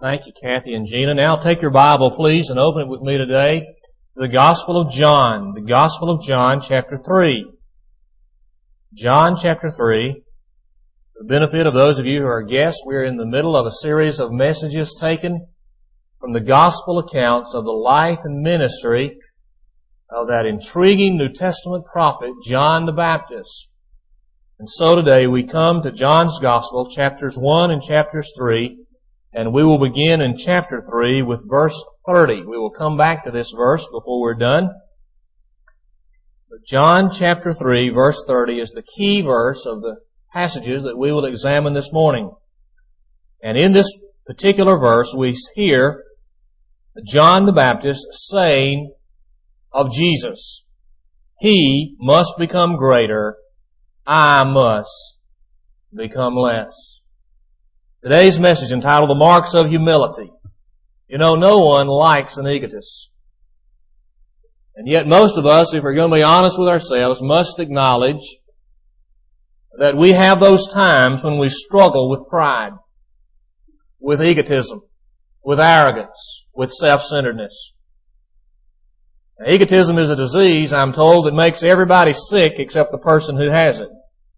Thank you, Kathy and Gina. Now take your Bible, please, and open it with me today to the Gospel of John. The Gospel of John, chapter 3. John, chapter 3. For the benefit of those of you who are guests, we are in the middle of a series of messages taken from the Gospel accounts of the life and ministry of that intriguing New Testament prophet, John the Baptist. And so today we come to John's Gospel, chapters 1 and chapters 3, and we will begin in chapter 3 with verse 30. We will come back to this verse before we're done. But John chapter 3, verse 30 is the key verse of the passages that we will examine this morning. And in this particular verse we hear John the Baptist saying of Jesus, "He must become greater, I must become less." Today's message entitled The Marks of Humility. You know, no one likes an egotist. And yet most of us, if we're going to be honest with ourselves, must acknowledge that we have those times when we struggle with pride, with egotism, with arrogance, with self-centeredness. Now, egotism is a disease, I'm told, that makes everybody sick except the person who has it.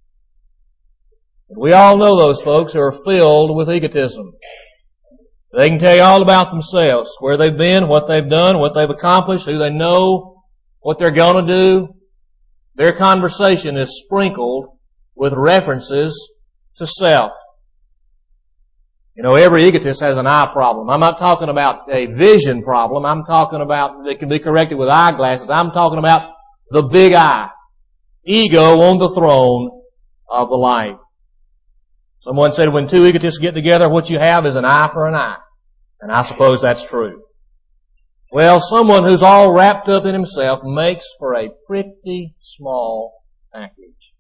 We all know those folks who are filled with egotism. They can tell you all about themselves, where they've been, what they've done, what they've accomplished, who they know, what they're going to do. Their conversation is sprinkled with references to self. You know, every egotist has an eye problem. I'm not talking about a vision problem. I'm talking about that can be corrected with eyeglasses. I'm talking about the big eye. Ego on the throne of the life. Someone said when two egotists get together, what you have is an eye for an eye. And I suppose that's true. Well, someone who's all wrapped up in himself makes for a pretty small package.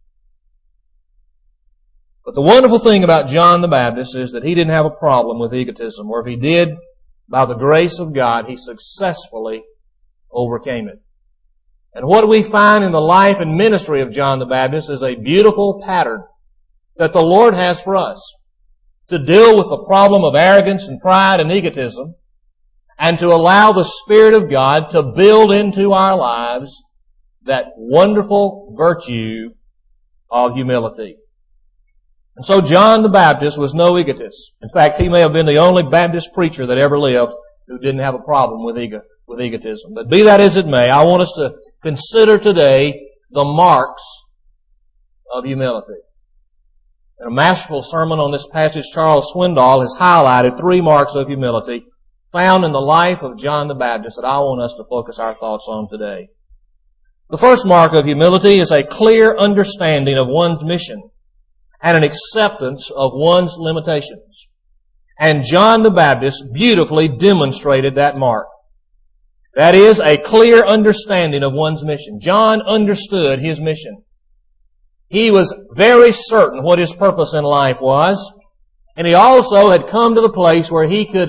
But the wonderful thing about John the Baptist is that he didn't have a problem with egotism, or if he did, by the grace of God, he successfully overcame it. And what we find in the life and ministry of John the Baptist is a beautiful pattern that the Lord has for us to deal with the problem of arrogance and pride and egotism, and to allow the Spirit of God to build into our lives that wonderful virtue of humility. And so John the Baptist was no egotist. In fact, he may have been the only Baptist preacher that ever lived who didn't have a problem with egotism. But be that as it may, I want us to consider today the marks of humility. In a masterful sermon on this passage, Charles Swindoll has highlighted 3 marks of humility found in the life of John the Baptist that I want us to focus our thoughts on today. The first mark of humility is a clear understanding of one's mission and an acceptance of one's limitations. And John the Baptist beautifully demonstrated that mark. That is, a clear understanding of one's mission. John understood his mission. He was very certain what his purpose in life was, and he also had come to the place where he could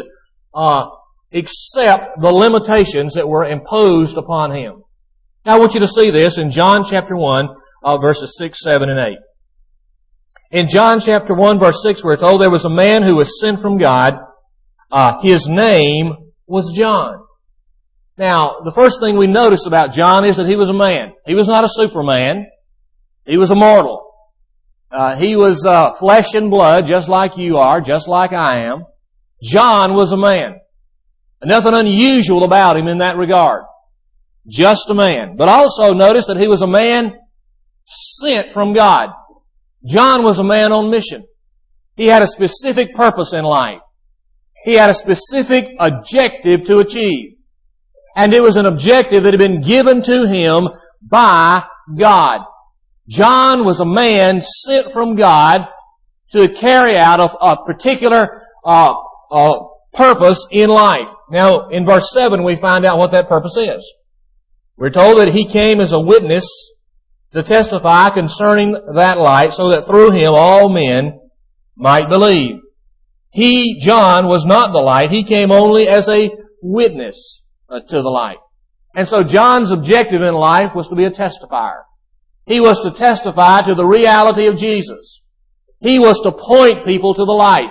accept the limitations that were imposed upon him. Now I want you to see this in John chapter 1, verses 6, 7, and 8. In John chapter 1, verse 6, we're told there was a man who was sent from God. His name was John. Now, the first thing we notice about John is that he was a man. He was not a superman. He was a mortal. He was flesh and blood, just like you are, just like I am. John was a man. Nothing unusual about him in that regard. Just a man. But also notice that he was a man sent from God. John was a man on mission. He had a specific purpose in life. He had a specific objective to achieve. And it was an objective that had been given to him by God. John was a man sent from God to carry out a particular purpose in life. Now, in verse 7, we find out what that purpose is. We're told that he came as a witness to testify concerning that light, so that through him all men might believe. He, John, was not the light. He came only as a witness to the light. And so John's objective in life was to be a testifier. He was to testify to the reality of Jesus. He was to point people to the light.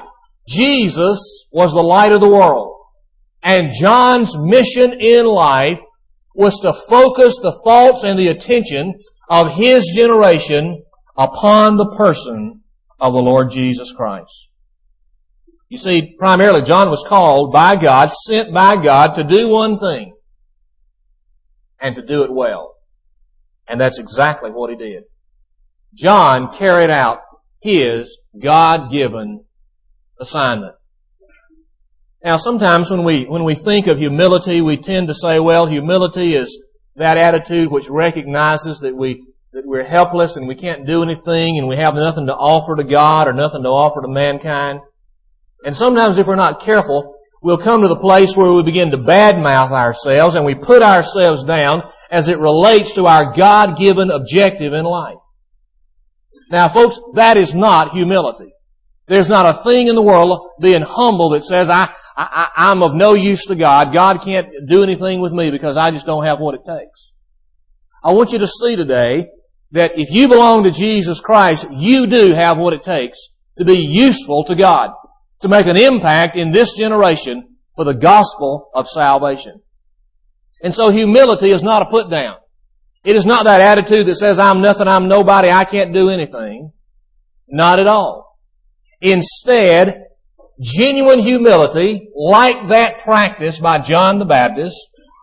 Jesus was the light of the world. And John's mission in life was to focus the thoughts and the attention of his generation upon the person of the Lord Jesus Christ. You see, primarily John was called by God, sent by God to do one thing, and to do it well. And that's exactly what he did. John carried out his God-given assignment. Now, sometimes when we think of humility, we tend to say, well, humility is that attitude which recognizes that we're helpless and we can't do anything and we have nothing to offer to God or nothing to offer to mankind. And sometimes if we're not careful, we'll come to the place where we begin to badmouth ourselves and we put ourselves down as it relates to our God-given objective in life. Now, folks, that is not humility. There's not a thing in the world being humble that says, I'm of no use to God. God can't do anything with me because I just don't have what it takes. I want you to see today that if you belong to Jesus Christ, you do have what it takes to be useful to God, to make an impact in this generation for the gospel of salvation. And so humility is not a put down. It is not that attitude that says, I'm nothing, I'm nobody, I can't do anything. Not at all. Instead, genuine humility, like that practiced by John the Baptist,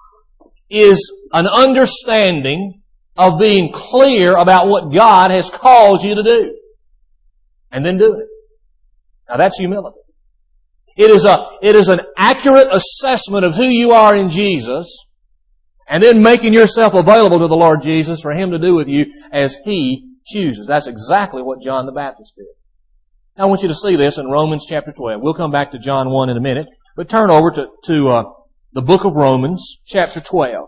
is an understanding of being clear about what God has called you to do. And then doing it. Now that's humility. It is an accurate assessment of who you are in Jesus, and then making yourself available to the Lord Jesus for Him to do with you as He chooses. That's exactly what John the Baptist did. Now I want you to see this in Romans chapter 12. We'll come back to John 1 in a minute, but turn over to the book of Romans chapter 12.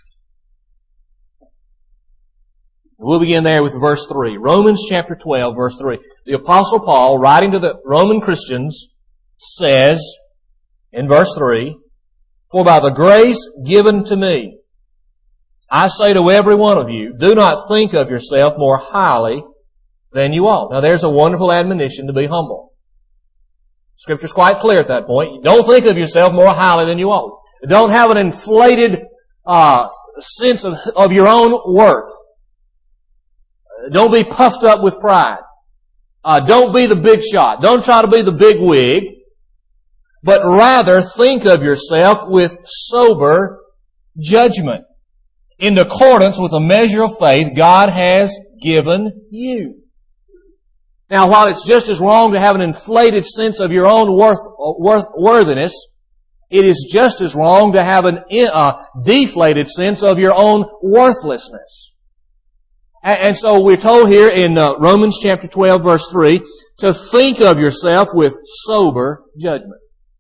We'll begin there with verse 3. Romans chapter 12, verse 3. The Apostle Paul, writing to the Roman Christians, says in verse 3, For by the grace given to me, I say to every one of you, do not think of yourself more highly than you ought. Now there's a wonderful admonition to be humble. Scripture's quite clear at that point. Don't think of yourself more highly than you ought. Don't have an inflated sense of your own worth. Don't be puffed up with pride. Don't be the big shot. Don't try to be the big wig. But rather think of yourself with sober judgment, in accordance with the measure of faith God has given you. Now, while it's just as wrong to have an inflated sense of your own worthiness, it is just as wrong to have a deflated sense of your own worthlessness. And so we're told here in Romans chapter 12, verse 3, to think of yourself with sober judgment.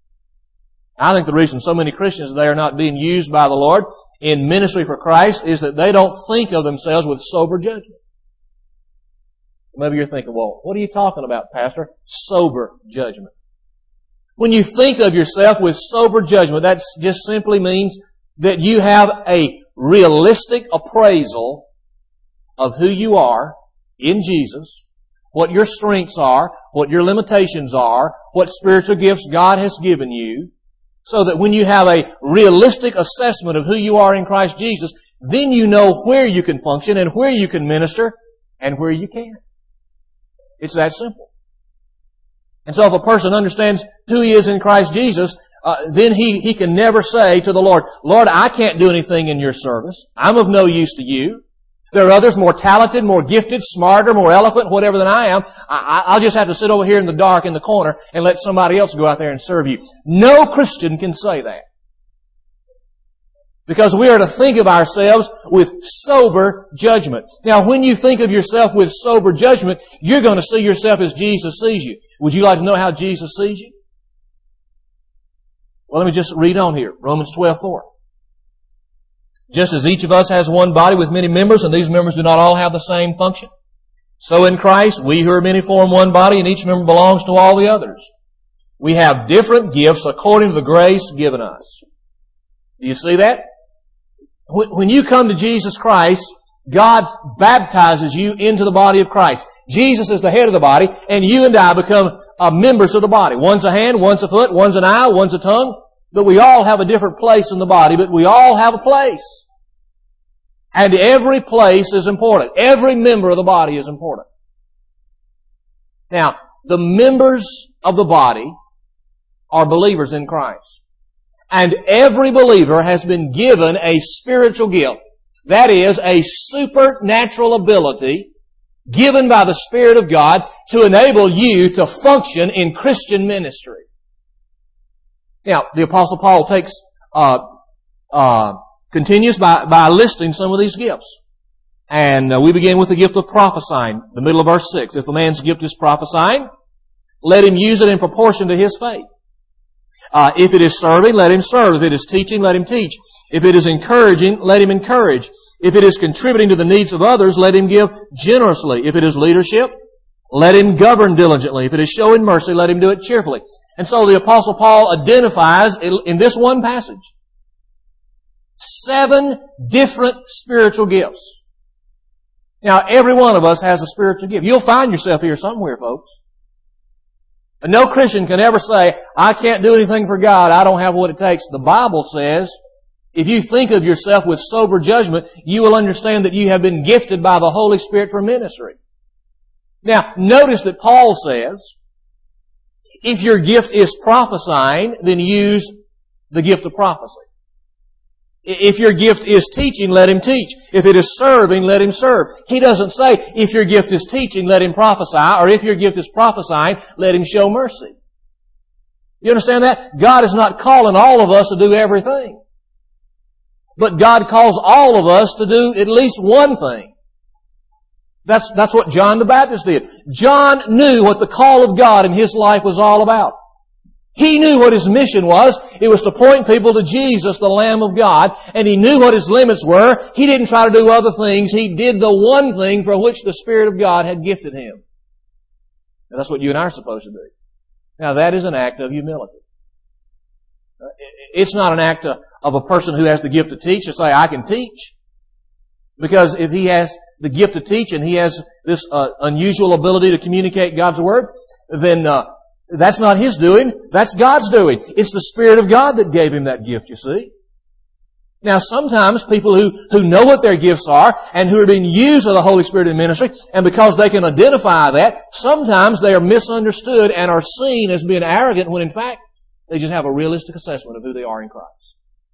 I think the reason so many Christians today are not being used by the Lord in ministry for Christ is that they don't think of themselves with sober judgment. Maybe you're thinking, well, what are you talking about, Pastor? Sober judgment. When you think of yourself with sober judgment, that just simply means that you have a realistic appraisal of who you are in Jesus, what your strengths are, what your limitations are, what spiritual gifts God has given you, so that when you have a realistic assessment of who you are in Christ Jesus, then you know where you can function and where you can minister and where you can't. It's that simple. And so if a person understands who he is in Christ Jesus, then he can never say to the Lord, Lord, I can't do anything in your service. I'm of no use to you. There are others more talented, more gifted, smarter, more eloquent, whatever than I am. I'll just have to sit over here in the dark in the corner and let somebody else go out there and serve you. No Christian can say that. Because we are to think of ourselves with sober judgment. Now, when you think of yourself with sober judgment, you're going to see yourself as Jesus sees you. Would you like to know how Jesus sees you? Well, let me just read on here. Romans 12:4. Just as each of us has one body with many members, and these members do not all have the same function, so in Christ, we who are many form one body, and each member belongs to all the others. We have different gifts according to the grace given us. Do you see that? When you come to Jesus Christ, God baptizes you into the body of Christ. Jesus is the head of the body, and you and I become members of the body. One's a hand, one's a foot, one's an eye, one's a tongue. But we all have a different place in the body, but we all have a place. And every place is important. Every member of the body is important. Now, the members of the body are believers in Christ. And every believer has been given a spiritual gift. That is, a supernatural ability given by the Spirit of God to enable you to function in Christian ministry. Now, the Apostle Paul continues by listing some of these gifts. And we begin with the gift of prophesying, the middle of verse 6. If a man's gift is prophesying, let him use it in proportion to his faith. If it is serving, let him serve. If it is teaching, let him teach. If it is encouraging, let him encourage. If it is contributing to the needs of others, let him give generously. If it is leadership, let him govern diligently. If it is showing mercy, let him do it cheerfully. And so the Apostle Paul identifies in this one passage 7 different spiritual gifts. Now, every one of us has a spiritual gift. You'll find yourself here somewhere, folks. And no Christian can ever say, I can't do anything for God. I don't have what it takes. The Bible says, if you think of yourself with sober judgment, you will understand that you have been gifted by the Holy Spirit for ministry. Now, notice that Paul says, if your gift is prophesying, then use the gift of prophecy. If your gift is teaching, let him teach. If it is serving, let him serve. He doesn't say, if your gift is teaching, let him prophesy, or if your gift is prophesying, let him show mercy. You understand that? God is not calling all of us to do everything. But God calls all of us to do at least one thing. That's what John the Baptist did. John knew what the call of God in his life was all about. He knew what his mission was. It was to point people to Jesus, the Lamb of God. And he knew what his limits were. He didn't try to do other things. He did the one thing for which the Spirit of God had gifted him. And that's what you and I are supposed to do. Now that is an act of humility. It's not an act of a person who has the gift to teach to say, I can teach. Because if he has the gift to teach and he has this unusual ability to communicate God's Word, then that's not his doing. That's God's doing. It's the Spirit of God that gave him that gift, you see. Now, sometimes people who know what their gifts are and who are being used of the Holy Spirit in ministry, and because they can identify that, sometimes they are misunderstood and are seen as being arrogant when in fact they just have a realistic assessment of who they are in Christ.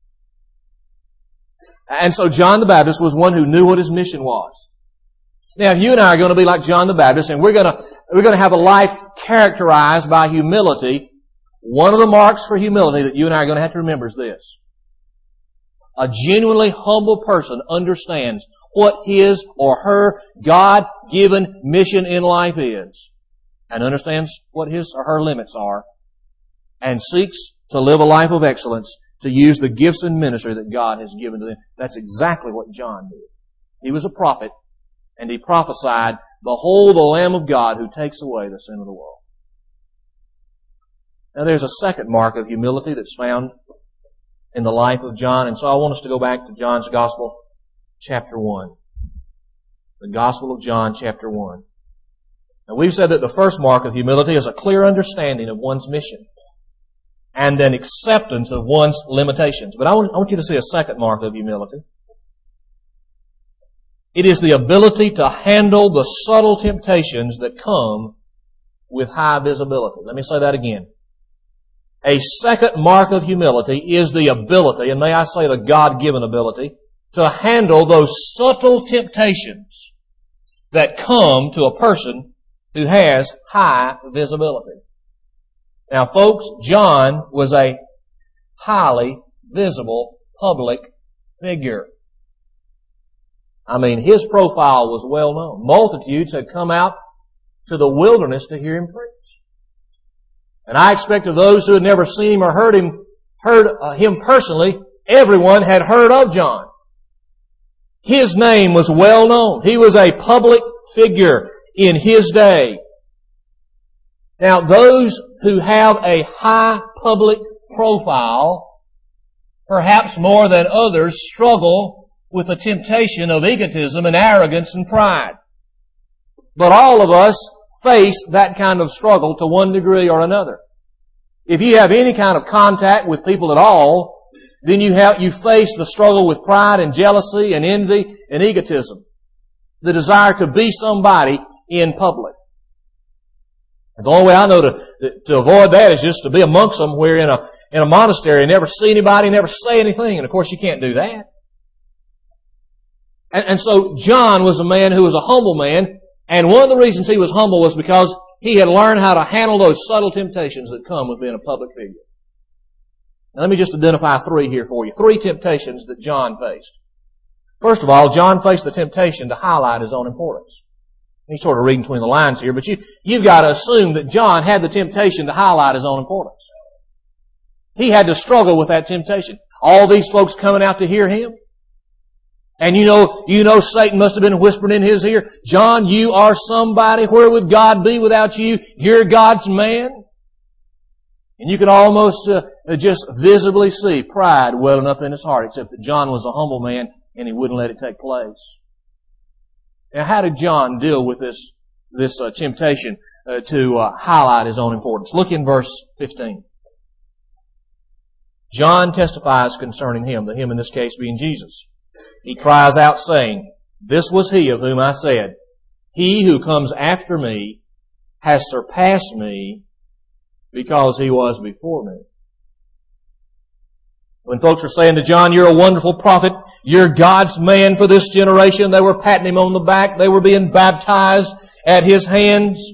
And so John the Baptist was one who knew what his mission was. Now, if you and I are going to be like John the Baptist, and we're going to have a life characterized by humility, one of the marks for humility that you and I are going to have to remember is this. A genuinely humble person understands what his or her God-given mission in life is, and understands what his or her limits are, and seeks to live a life of excellence, to use the gifts and ministry that God has given to them. That's exactly what John did. He was a prophet, and he prophesied, behold the Lamb of God who takes away the sin of the world. Now there's a second mark of humility that's found in the life of John, and so I want us to go back to John's Gospel, chapter 1. The Gospel of John, chapter 1. Now we've said that the first mark of humility is a clear understanding of one's mission and an acceptance of one's limitations. But I want you to see a second mark of humility. It is the ability to handle the subtle temptations that come with high visibility. Let me say that again. A second mark of humility is the ability, and may I say the God-given ability, to handle those subtle temptations that come to a person who has high visibility. Now, folks, John was a highly visible public figure. I mean, his profile was well known. Multitudes had come out to the wilderness to hear him preach. And I expect of those who had never seen him or heard him personally, everyone had heard of John. His name was well known. He was a public figure in his day. Now, those who have a high public profile, perhaps more than others, struggle with the temptation of egotism and arrogance and pride. But all of us face that kind of struggle to one degree or another. If you have any kind of contact with people at all, then you face the struggle with pride and jealousy and envy and egotism. The desire to be somebody in public. And the only way I know to avoid that is just to be amongst them where in a monastery and never see anybody, never say anything. And of course you can't do that. And so John was a man who was a humble man. And one of the reasons he was humble was because he had learned how to handle those subtle temptations that come with being a public figure. Now let me just identify three here for you. Three temptations that John faced. First of all, John faced the temptation to highlight his own importance. He's sort of reading between the lines here, but you've got to assume that John had the temptation to highlight his own importance. He had to struggle with that temptation. All these folks coming out to hear him. And you know Satan must have been whispering in his ear, John, you are somebody. Where would God be without you? You're God's man. And you can almost just visibly see pride welling up in his heart, except that John was a humble man and he wouldn't let it take place. Now, how did John deal with this temptation to highlight his own importance? Look in verse 15. John testifies concerning him, the him in this case being Jesus. He cries out saying, this was he of whom I said, he who comes after me has surpassed me because he was before me. When folks were saying to John, you're a wonderful prophet, you're God's man for this generation, they were patting him on the back, they were being baptized at his hands.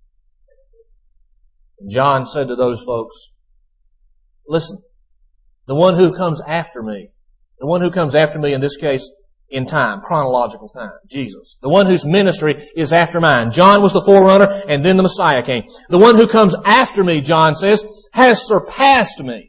John said to those folks, listen, the one who comes after me in this case in time, chronological time, Jesus. The one whose ministry is after mine. John was the forerunner and then the Messiah came. The one who comes after me, John says, has surpassed me.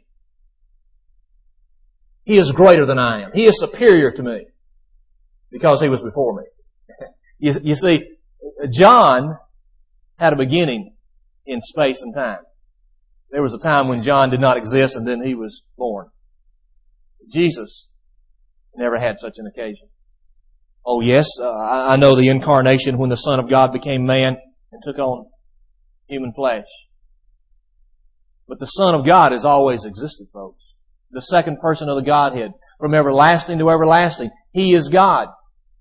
He is greater than I am. He is superior to me because he was before me. You see, John had a beginning in space and time. There was a time when John did not exist and then he was born. Jesus never had such an occasion. Oh yes, I know the incarnation when the Son of God became man and took on human flesh. But the Son of God has always existed, folks. The second person of the Godhead, from everlasting to everlasting. He is God.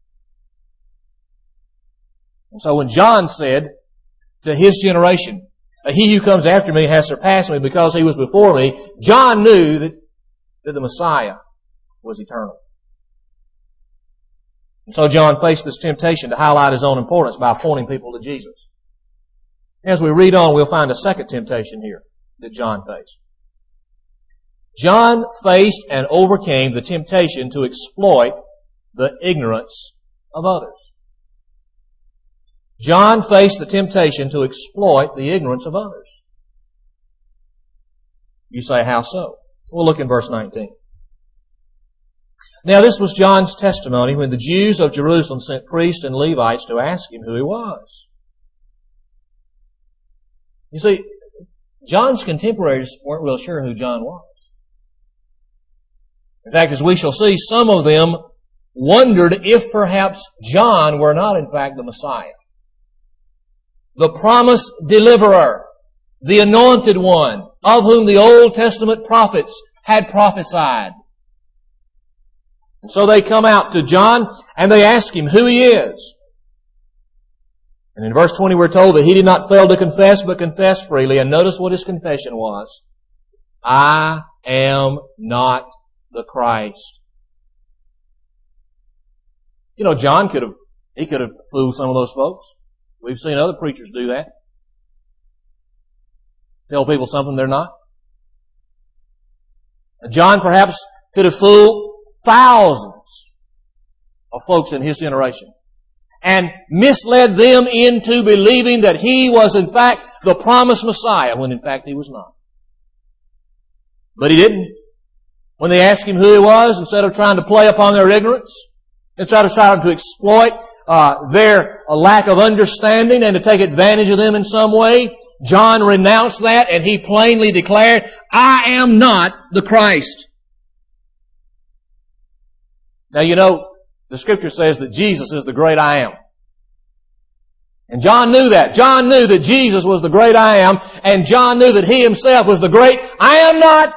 And so when John said to his generation, he who comes after me has surpassed me because he was before me, John knew that the Messiah was eternal. And so John faced this temptation to highlight his own importance by pointing people to Jesus. As we read on, we'll find a second temptation here that John faced. John faced and overcame the temptation to exploit the ignorance of others. John faced the temptation to exploit the ignorance of others. You say, how so? We'll look in verse 19. Now this was John's testimony when the Jews of Jerusalem sent priests and Levites to ask him who he was. You see, John's contemporaries weren't real sure who John was. In fact, as we shall see, some of them wondered if perhaps John were not in fact the Messiah. The promised deliverer, the anointed one, of whom the Old Testament prophets had prophesied. And so they come out to John and they ask him who he is. And in verse 20 we're told that he did not fail to confess, but confessed freely. And notice what his confession was. I am not the Christ. You know, John could have fooled some of those folks. We've seen other preachers do that. Tell people something they're not. John perhaps could have fooled thousands of folks in his generation and misled them into believing that he was in fact the promised Messiah when in fact he was not. But he didn't. When they asked him who he was, instead of trying to play upon their ignorance, instead of trying to exploit their lack of understanding and to take advantage of them in some way, John renounced that and he plainly declared, I am not the Christ. Now you know, the Scripture says that Jesus is the great I am. And John knew that. John knew that Jesus was the great I am, and John knew that he himself was the great I am not.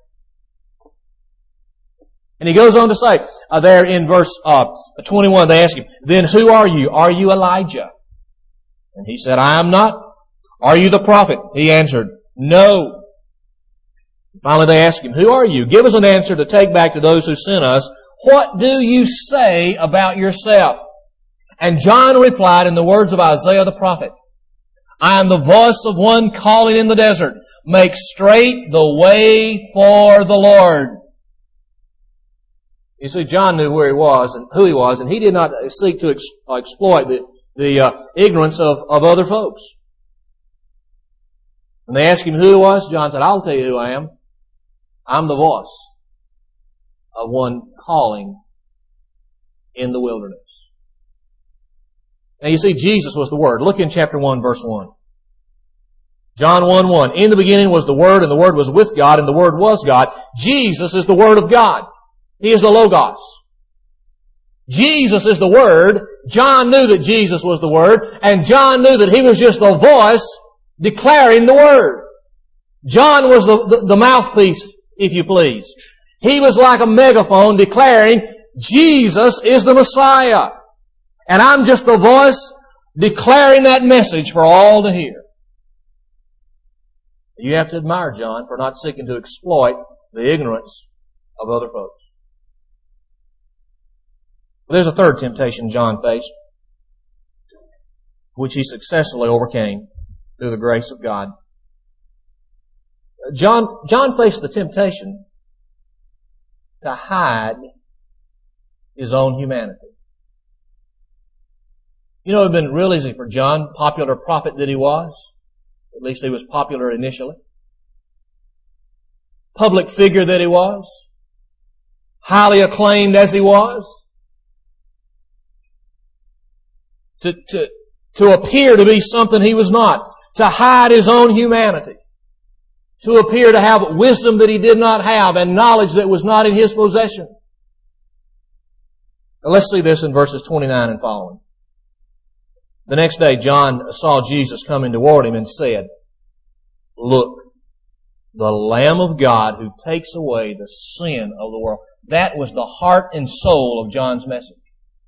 And he goes on to say, there in verse 21, they ask him, then who are you? Are you Elijah? And he said, I am not. Are you the prophet? He answered, no. Finally they ask him, who are you? Give us an answer to take back to those who sent us. What do you say about yourself? And John replied in the words of Isaiah the prophet, I am the voice of one calling in the desert, make straight the way for the Lord. You see, John knew where he was and who he was, and he did not seek to exploit the ignorance of other folks. When they asked him who he was, John said, I'll tell you who I am. I'm the voice of one calling in the wilderness. Now you see, Jesus was the Word. Look in chapter 1, verse 1. John 1:1. In the beginning was the Word, and the Word was with God, and the Word was God. Jesus is the Word of God. He is the Logos. Jesus is the Word. John knew that Jesus was the Word, and John knew that he was just the voice declaring the Word. John was the mouthpiece, if you please. He was like a megaphone declaring, Jesus is the Messiah. And I'm just the voice declaring that message for all to hear. You have to admire John for not seeking to exploit the ignorance of other folks. There's a third temptation John faced, which he successfully overcame through the grace of God. John faced the temptation to hide his own humanity. You know, it would have been real easy for John, popular prophet that he was. At least he was popular initially. Public figure that he was. Highly acclaimed as he was. To appear to be something he was not. To hide his own humanity. To appear to have wisdom that he did not have and knowledge that was not in his possession. Now let's see this in verses 29 and following. The next day John saw Jesus coming toward him and said, look, the Lamb of God who takes away the sin of the world. That was the heart and soul of John's message.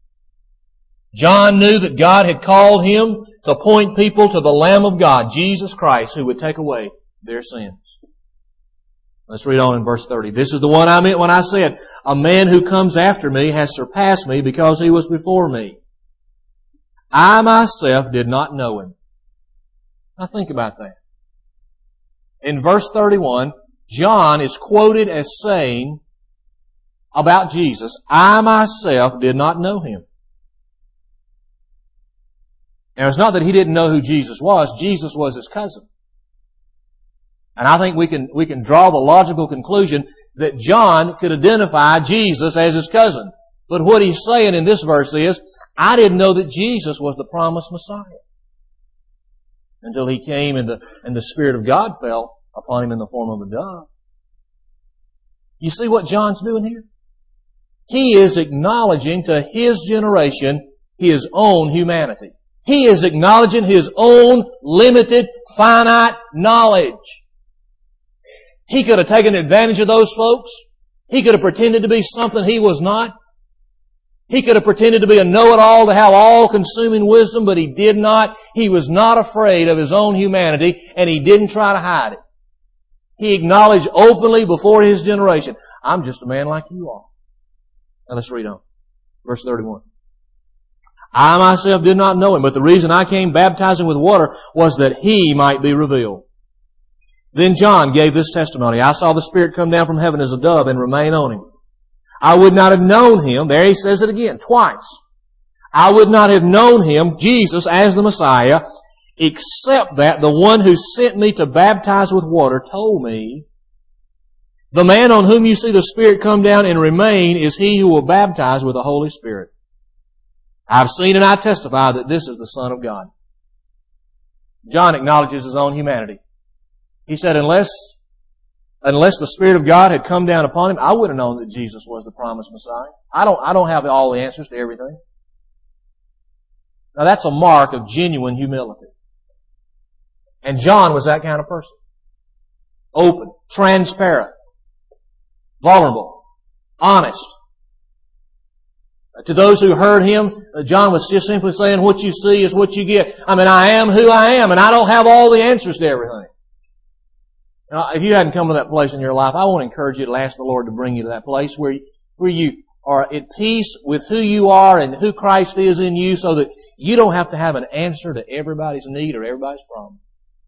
John knew that God had called him to point people to the Lamb of God, Jesus Christ, who would take away their sins. Let's read on in verse 30. This is the one I meant when I said, a man who comes after me has surpassed me because he was before me. I myself did not know him. Now think about that. In verse 31, John is quoted as saying about Jesus, I myself did not know him. Now it's not that he didn't know who Jesus was. Jesus was his cousin. And I think we can draw the logical conclusion that John could identify Jesus as his cousin. But what he's saying in this verse is, I didn't know that Jesus was the promised Messiah until he came and the Spirit of God fell upon him in the form of a dove. You see what John's doing here? He is acknowledging to his generation his own humanity. He is acknowledging his own limited, finite knowledge. He could have taken advantage of those folks. He could have pretended to be something he was not. He could have pretended to be a know-it-all, to have all-consuming wisdom, but he did not. He was not afraid of his own humanity, and he didn't try to hide it. He acknowledged openly before his generation, I'm just a man like you are. Now let's read on. Verse 31. I myself did not know him, but the reason I came baptizing with water was that he might be revealed. Then John gave this testimony. I saw the Spirit come down from heaven as a dove and remain on him. I would not have known him. There he says it again, twice. I would not have known him, Jesus, as the Messiah, except that the one who sent me to baptize with water told me, the man on whom you see the Spirit come down and remain is he who will baptize with the Holy Spirit. I've seen and I testify that this is the Son of God. John acknowledges his own humanity. He said, unless the Spirit of God had come down upon him, I would have known that Jesus was the promised Messiah. I don't have all the answers to everything. Now that's a mark of genuine humility. And John was that kind of person. Open, transparent, vulnerable, honest. To those who heard him, John was just simply saying, what you see is what you get. I mean, I am who I am, and I don't have all the answers to everything. Now, if you hadn't come to that place in your life, I want to encourage you to ask the Lord to bring you to that place where you are at peace with who you are and who Christ is in you, so that you don't have to have an answer to everybody's need or everybody's problem.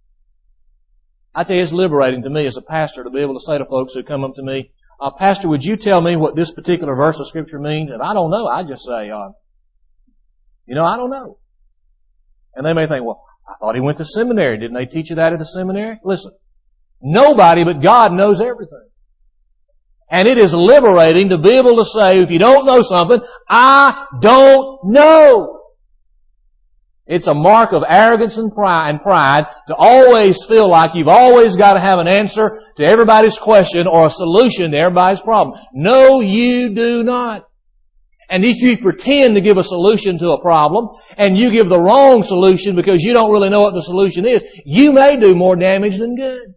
I tell you, it's liberating to me as a pastor to be able to say to folks who come up to me, Pastor, would you tell me what this particular verse of Scripture means? And I don't know. I just say, I don't know. And they may think, well, I thought he went to seminary. Didn't they teach you that at the seminary? Listen, nobody but God knows everything. And it is liberating to be able to say, if you don't know something, I don't know. It's a mark of arrogance and pride to always feel like you've always got to have an answer to everybody's question or a solution to everybody's problem. No, you do not. And if you pretend to give a solution to a problem and you give the wrong solution because you don't really know what the solution is, you may do more damage than good.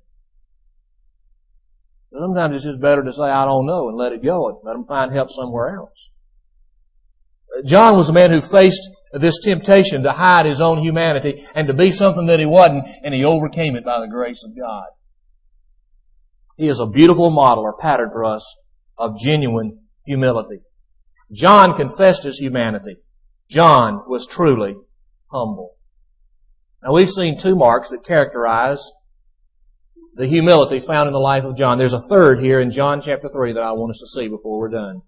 Sometimes it's just better to say, I don't know, and let it go and let them find help somewhere else. John was a man who faced this temptation to hide his own humanity and to be something that he wasn't, and he overcame it by the grace of God. He is a beautiful model or pattern for us of genuine humility. John confessed his humanity. John was truly humble. Now we've seen two marks that characterize the humility found in the life of John. There's a third here in John chapter 3 that I want us to see before we're done.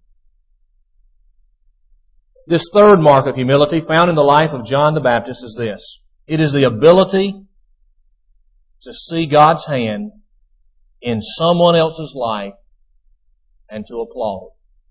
This third mark of humility found in the life of John the Baptist is this. It is the ability to see God's hand in someone else's life and to applaud.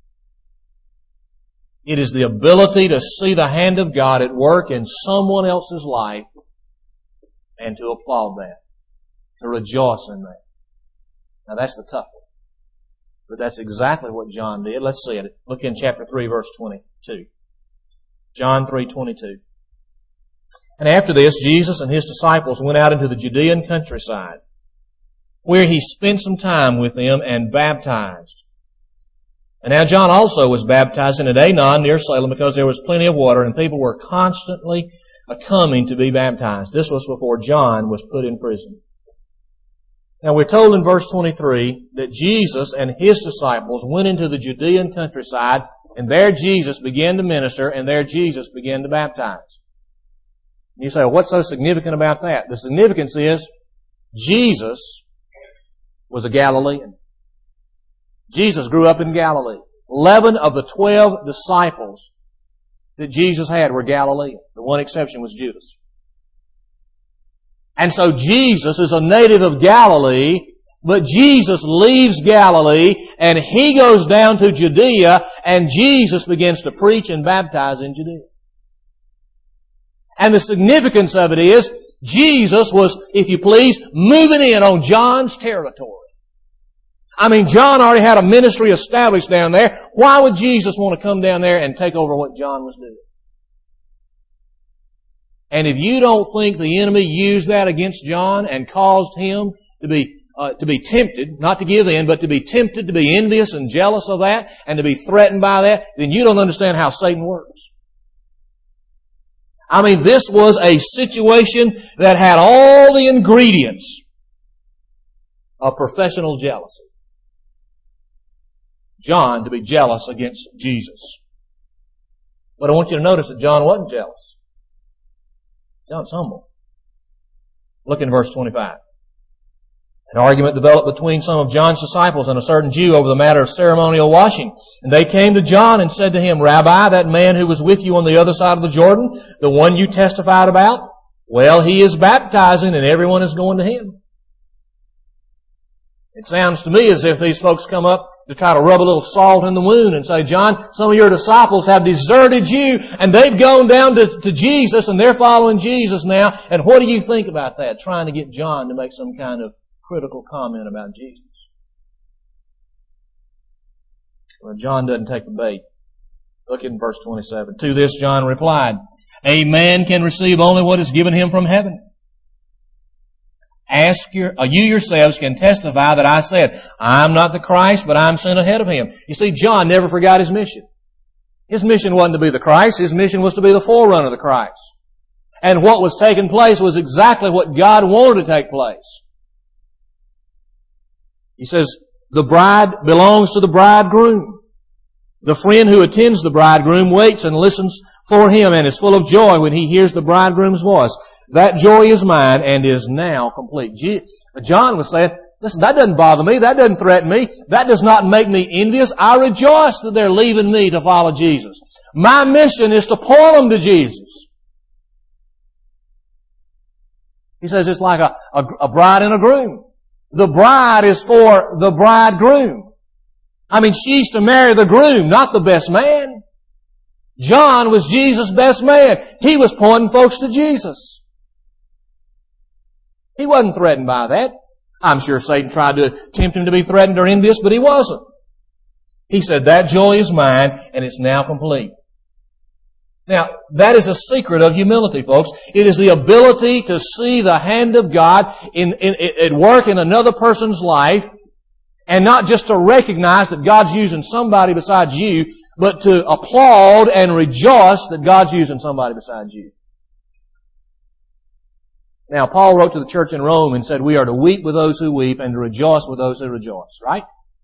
It is the ability to see the hand of God at work in someone else's life and to applaud that, to rejoice in that. Now that's the tough one. But that's exactly what John did. Let's see it. Look in chapter 3, verse 22. John 3:22. And after this, Jesus and His disciples went out into the Judean countryside, where He spent some time with them and baptized. And now John also was baptizing at Aenon near Salem because there was plenty of water and people were constantly coming to be baptized. This was before John was put in prison. Now we're told in verse 23 that Jesus and His disciples went into the Judean countryside, and there Jesus began to minister, and there Jesus began to baptize. You say, well, what's so significant about that? The significance is Jesus was a Galilean. Jesus grew up in Galilee. 11 of the 12 disciples that Jesus had were Galilean. The one exception was Judas. And so Jesus is a native of Galilee, but Jesus leaves Galilee and He goes down to Judea, and Jesus begins to preach and baptize in Judea. And the significance of it is Jesus was, if you please, moving in on John's territory. I mean, John already had a ministry established down there. Why would Jesus want to come down there and take over what John was doing? And if you don't think the enemy used that against John and caused him to be tempted, not to give in, but to be tempted, to be envious and jealous of that, and to be threatened by that, then you don't understand how Satan works. I mean, this was a situation that had all the ingredients of professional jealousy. John to be jealous against Jesus. But I want you to notice that John wasn't jealous. John's humble. Look in verse 25. An argument developed between some of John's disciples and a certain Jew over the matter of ceremonial washing. And they came to John and said to him, Rabbi, that man who was with you on the other side of the Jordan, the one you testified about, well, he is baptizing and everyone is going to him. It sounds to me as if these folks come up to try to rub a little salt in the wound and say, John, some of your disciples have deserted you and they've gone down to Jesus and they're following Jesus now. And what do you think about that? Trying to get John to make some kind of critical comment about Jesus. Well, John doesn't take the bait. Look in verse 27. To this John replied, A man can receive only what is given him from heaven. You yourselves can testify that I said, I'm not the Christ, but I'm sent ahead of him. You see, John never forgot his mission. His mission wasn't to be the Christ. His mission was to be the forerunner of the Christ. And what was taking place was exactly what God wanted to take place. He says, the bride belongs to the bridegroom. The friend who attends the bridegroom waits and listens for him and is full of joy when he hears the bridegroom's voice. That joy is mine and is now complete. John was saying, listen, that doesn't bother me. That doesn't threaten me. That does not make me envious. I rejoice that they're leaving me to follow Jesus. My mission is to point them to Jesus. He says it's like a bride and a groom. The bride is for the bridegroom. I mean, she's to marry the groom, not the best man. John was Jesus' best man. He was pointing folks to Jesus. He wasn't threatened by that. I'm sure Satan tried to tempt him to be threatened or envious, but he wasn't. He said, that joy is mine, and it's now complete. Now, that is a secret of humility, folks. It is the ability to see the hand of God at work in another person's life, and not just to recognize that God's using somebody besides you, but to applaud and rejoice that God's using somebody besides you. Now, Paul wrote to the church in Rome and said, we are to weep with those who weep and to rejoice with those who rejoice, right?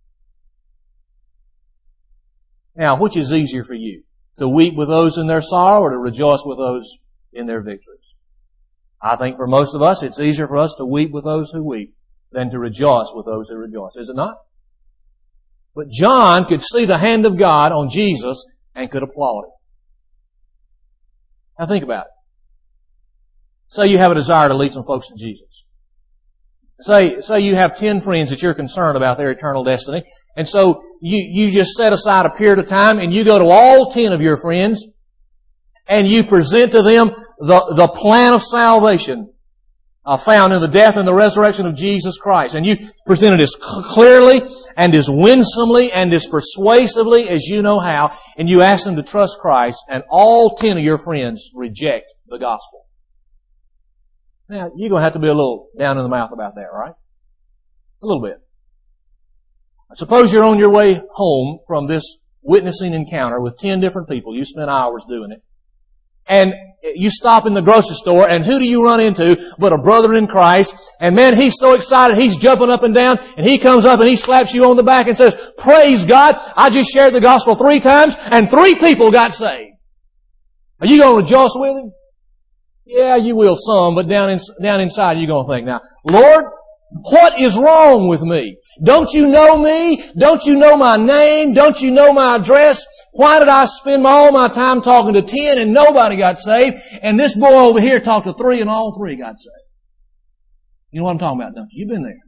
Now, which is easier for you? To weep with those in their sorrow or to rejoice with those in their victories? I think for most of us, it's easier for us to weep with those who weep than to rejoice with those who rejoice. Is it not? But John could see the hand of God on Jesus and could applaud it. Now think about it. Say you have a desire to lead some folks to Jesus. Say you have 10 friends that you're concerned about their eternal destiny. And so you just set aside a period of time and you go to all 10 of your friends and you present to them the plan of salvation found in the death and the resurrection of Jesus Christ. And you present it as clearly and as winsomely and as persuasively as you know how. And you ask them to trust Christ, and all 10 of your friends reject the gospel. Now, you're going to have to be a little down in the mouth about that, right? A little bit. Suppose you're on your way home from this witnessing encounter with 10 different people. You spent hours doing it. And you stop in the grocery store, and who do you run into but a brother in Christ? And man, he's so excited, he's jumping up and down, and he comes up and he slaps you on the back and says, praise God, I just shared the gospel 3 times, and 3 people got saved. Are you going to rejoice with him? Yeah, you will some, but down inside you're going to think, now, Lord, what is wrong with me? Don't you know me? Don't you know my name? Don't you know my address? Why did I spend all my time talking to 10 and nobody got saved? And this boy over here talked to 3 and all 3 got saved. You know what I'm talking about, don't you? You've been there.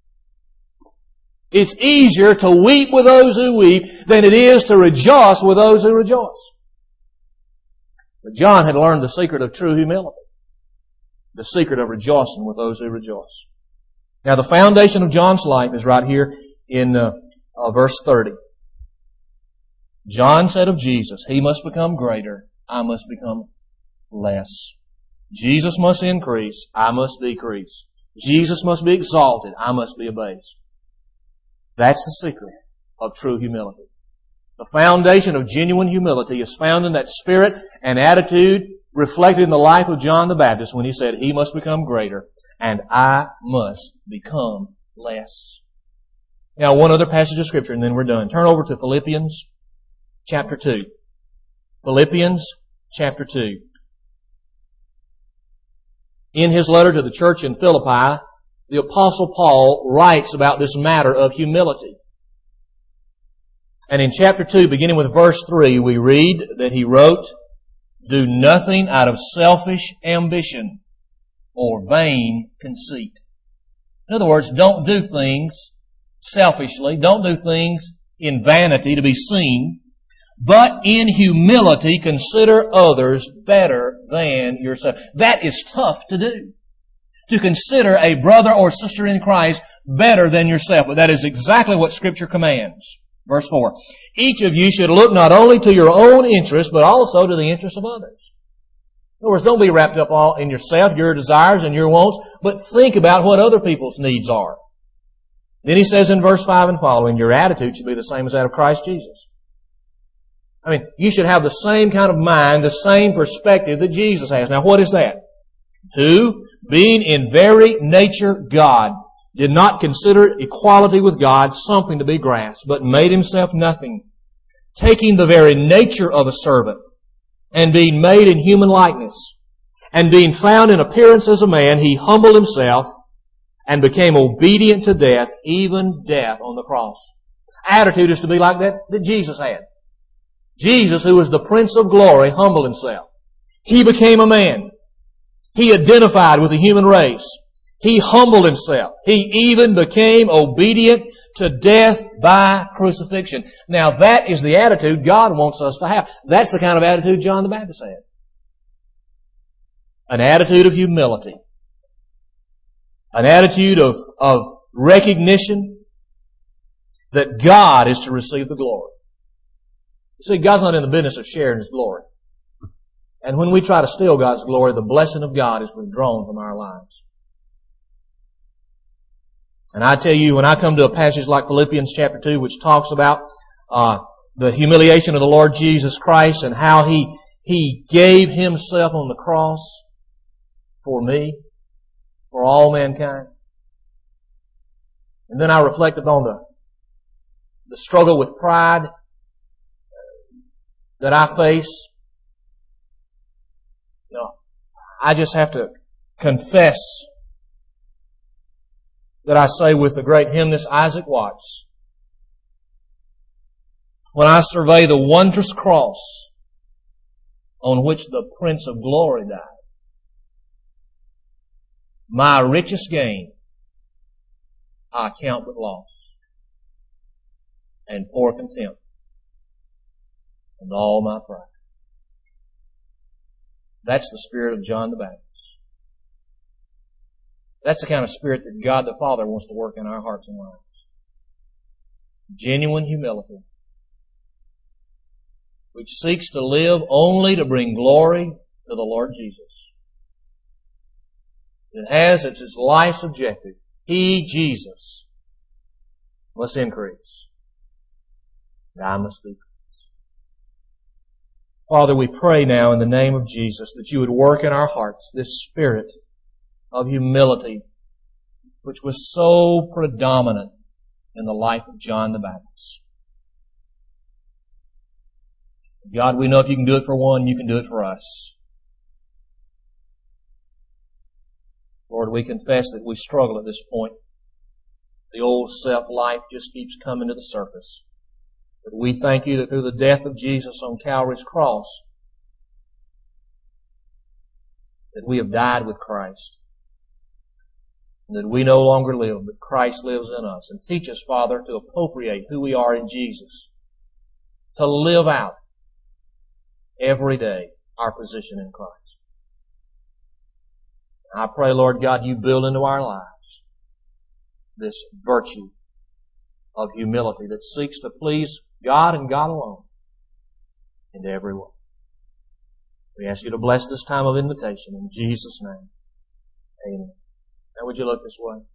It's easier to weep with those who weep than it is to rejoice with those who rejoice. But John had learned the secret of true humility. The secret of rejoicing with those who rejoice. Now the foundation of John's life is right here in verse 30. John said of Jesus, He must become greater, I must become less. Jesus must increase, I must decrease. Jesus must be exalted, I must be abased. That's the secret of true humility. The foundation of genuine humility is found in that spirit and attitude reflected in the life of John the Baptist when he said, He must become greater, and I must become less. Now, one other passage of Scripture, and then we're done. Turn over to Philippians chapter 2. Philippians chapter 2. In his letter to the church in Philippi, the Apostle Paul writes about this matter of humility. And in chapter 2, beginning with verse 3, we read that he wrote, Do nothing out of selfish ambition or vain conceit. In other words, don't do things selfishly. Don't do things in vanity to be seen. But in humility, consider others better than yourself. That is tough to do. To consider a brother or sister in Christ better than yourself. But that is exactly what Scripture commands. Verse 4. Each of you should look not only to your own interest, but also to the interest of others. In other words, don't be wrapped up all in yourself, your desires and your wants, but think about what other people's needs are. Then he says in verse 5 and following, your attitude should be the same as that of Christ Jesus. I mean, you should have the same kind of mind, the same perspective that Jesus has. Now, what is that? Who, being in very nature God, did not consider equality with God something to be grasped, but made himself nothing, taking the very nature of a servant, and being made in human likeness, and being found in appearance as a man, he humbled himself and became obedient to death, even death on the cross. Attitude is to be like that Jesus had. Jesus, who is the Prince of Glory, humbled himself. He became a man. He identified with the human race. He humbled himself. He even became obedient to death by crucifixion. Now that is the attitude God wants us to have. That's the kind of attitude John the Baptist had. An attitude of humility. An attitude of recognition that God is to receive the glory. See, God's not in the business of sharing His glory. And when we try to steal God's glory, the blessing of God is withdrawn from our lives. And I tell you, when I come to a passage like Philippians chapter 2, which talks about the humiliation of the Lord Jesus Christ and how He gave Himself on the cross for me, for all mankind. And then I reflect upon the struggle with pride that I face. You know, I just have to confess that I say with the great hymnist Isaac Watts, when I survey the wondrous cross on which the Prince of Glory died, my richest gain I count but loss, and pour contempt and all my pride. That's the spirit of John the Baptist. That's the kind of spirit that God the Father wants to work in our hearts and lives. Genuine humility, which seeks to live only to bring glory to the Lord Jesus. It has as its life's objective, He, Jesus, must increase, and I must decrease. Father, we pray now in the name of Jesus that You would work in our hearts this spirit of humility, which was so predominant in the life of John the Baptist. God, we know if You can do it for one, You can do it for us. Lord, we confess that we struggle at this point. The old self-life just keeps coming to the surface. But we thank You that through the death of Jesus on Calvary's cross, that we have died with Christ. And that we no longer live, but Christ lives in us. And teach us, Father, to appropriate who we are in Jesus. To live out every day our position in Christ. I pray, Lord God, You build into our lives this virtue of humility that seeks to please God and God alone in every way. We ask You to bless this time of invitation in Jesus' name. Amen. Now would you look this way?